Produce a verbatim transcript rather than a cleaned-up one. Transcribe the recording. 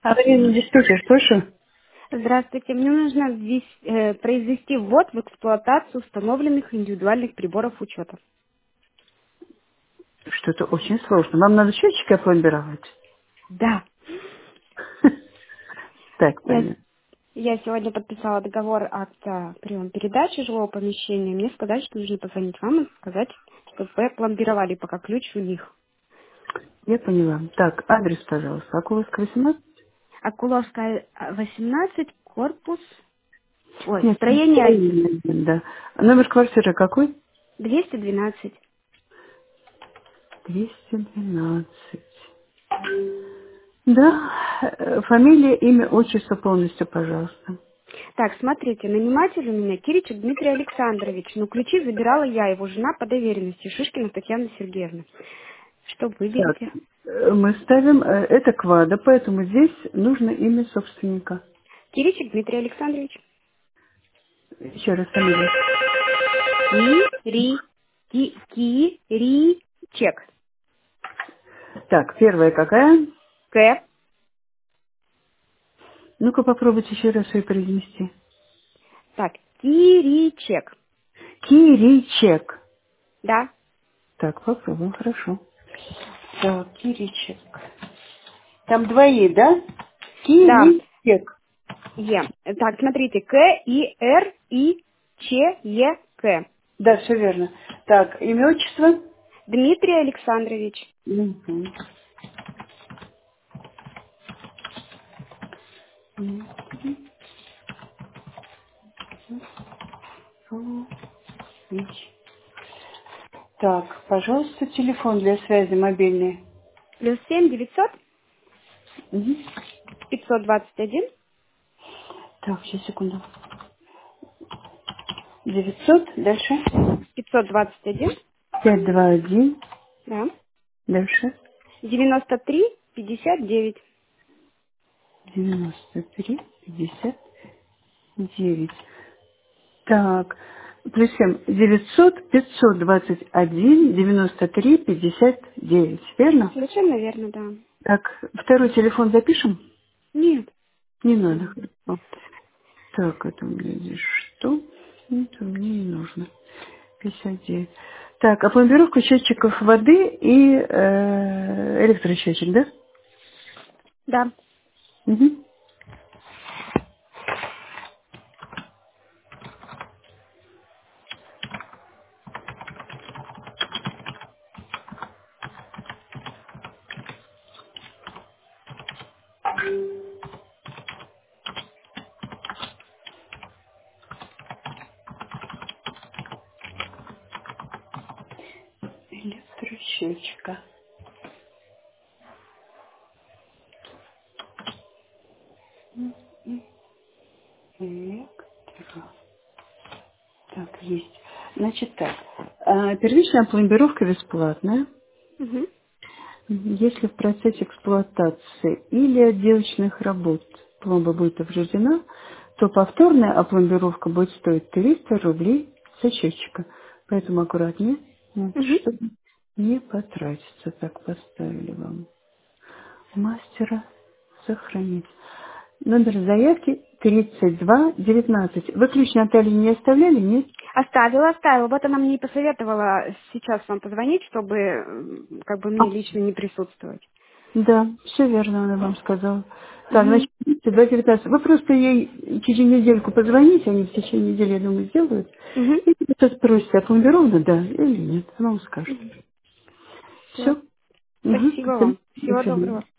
Аварийный диспетчер, слышу. Здравствуйте. Мне нужно ввес- э, произвести ввод в эксплуатацию установленных индивидуальных приборов учета. Что-то очень сложно. Вам надо счетчики опломбировать? Да. Так, Я, понятно. я сегодня подписала договор акта прием передачи жилого помещения. Мне сказали, что нужно позвонить вам и сказать, чтобы вы опломбировали пока ключ у них. Я поняла. Так, адрес, пожалуйста. Акуловская, восемнадцать? Акуловская а, восемнадцать, корпус, ой, Нет, строение один, строение, да. А номер квартиры какой? двести двенадцать. двести двенадцать. Да. Э, Фамилия, имя, отчество полностью, пожалуйста. Так, смотрите, наниматель у меня Киричек Дмитрий Александрович, но ключи забирала я, его жена по доверенности, Шишкина Татьяна Сергеевна. Что Так, выберете? э, мы ставим, э, это квада, поэтому здесь нужно имя собственника. Киричек Дмитрий Александрович. Еще раз фамилия. Ки-ри, ки-ри-чек. Так, первая какая? К. Ну-ка попробуйте еще раз ее произнести. Так, Киричек. Киричек. Да, Так, попробуем, хорошо. Так, Киричек. Там двои, да? да, Киричек. Е. Так, смотрите, К-И-Р-И-Ч-Е-К. Да, все верно. Так, имя, отчество? Дмитрий Александрович. Мгм. Так, пожалуйста, телефон для связи мобильный. Плюс семь девятьсот Мгм. пятьсот двадцать один Так, сейчас, секунду. девятьсот, дальше. пятьсот двадцать один, пять два один, да, дальше. девяносто три пятьдесят девять. девяносто три пятьдесят девять. Так, плюс семь, девятьсот, пятьсот двадцать один, девяносто три, пятьдесят девять, верно? Совершенно верно, да. Так, второй телефон запишем? Нет. Не надо. Хорошо. Так, это у меня здесь что? Это мне не нужно. пятьдесят девять. Так, а пломбировка счетчиков воды и э, электросчетчик, да? Да. Угу. Электросчетчика. Электро. Так, есть. Значит так, а, первичная пломбировка бесплатная. Угу. Если в процессе эксплуатации или отделочных работ пломба будет повреждена, то повторная опломбировка будет стоить триста рублей со счетчика. Поэтому аккуратнее, вот, Угу. чтобы не потратиться. Так поставили вам. Мастера сохранить. Номер заявки тридцать два девятнадцать. Вы ключ Натальи не оставляли, нет? Оставила, оставила. Вот она мне и посоветовала сейчас вам позвонить, чтобы м, как бы А, мне лично не присутствовать. да, все верно, она вам сказала. Так, Угу. значит, тридцать два девятнадцать. Вы просто ей через недельку позвоните, они в течение недели, я думаю, сделают. Угу. И сейчас спросите, опломбировано, да или нет. Она вам скажет. Все. Все. Угу. Спасибо вам. До Всего свидания. доброго.